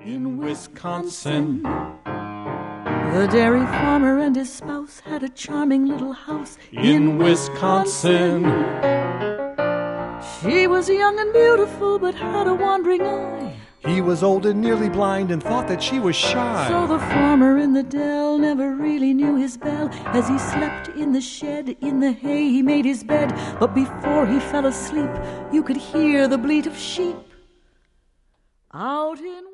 in Wisconsin. The dairy farmer and his spouse had a charming little house In Wisconsin. She was young and beautiful, but had a wandering eye. He was old and nearly blind and thought that she was shy. So the farmer in the dell never really knew his belle. As he slept in the shed, in the hay he made his bed. But before he fell asleep, you could hear the bleat of sheep out in